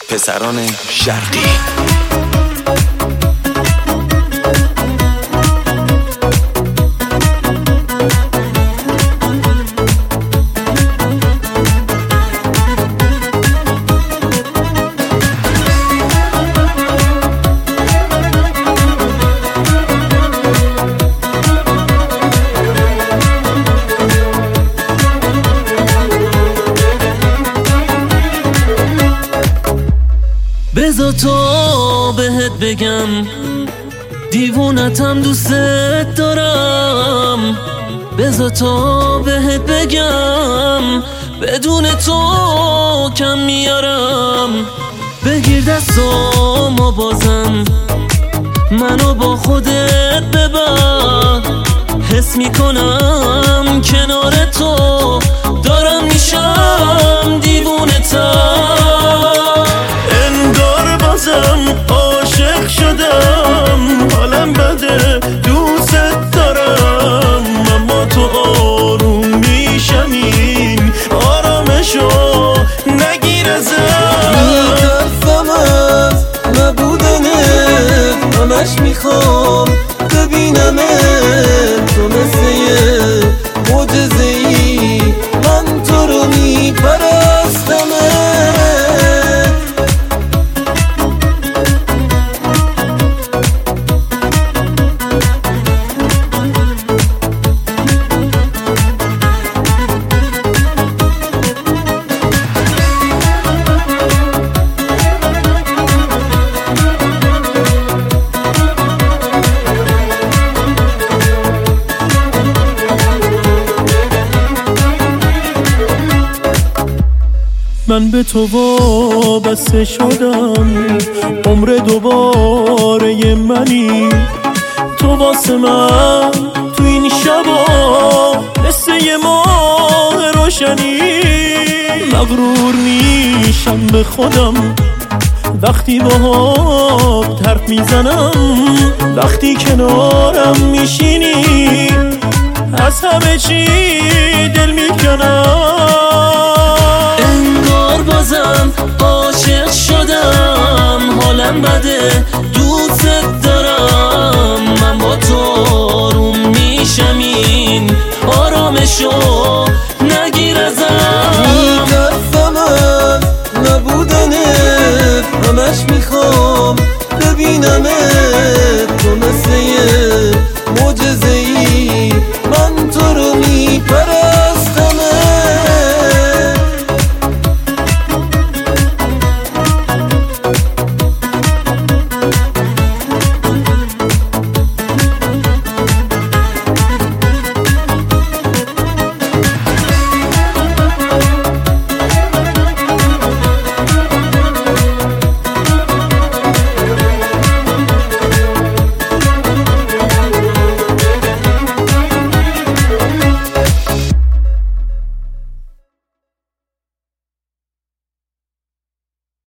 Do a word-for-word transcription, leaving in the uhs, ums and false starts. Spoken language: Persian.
پسران شرقی. بذار تو بهت بگم دیوونتم دوستت دارم. بذار تو بهت بگم بدون تو کم میارم. بگیر دستامو بازم منو با خودت ببر. حس میکنم کنار تو دارم میشم دیوونتم. انگار بازم عاشق شدم، حالم بده دوست دارم، اما تو آروم میشم این آرامشو نگیر ازم. میترسم از نبودنت، همش میخوام ببینمت. تو مثل یه معجزه‌ای من تو رو میپرستمت. من به تو وابسته شدم، عمر دوباره منی. تو واسه من تو این شبا مثل یه ماه روشنی. مغرور میشم به خودم وقتی باهات حرف میزنم، وقتی کنارم میشینی از همه چی دل میکنم. بازم عاشق شدم، حالم بده دوست دارم، من با تو آروم میشم این آرامشو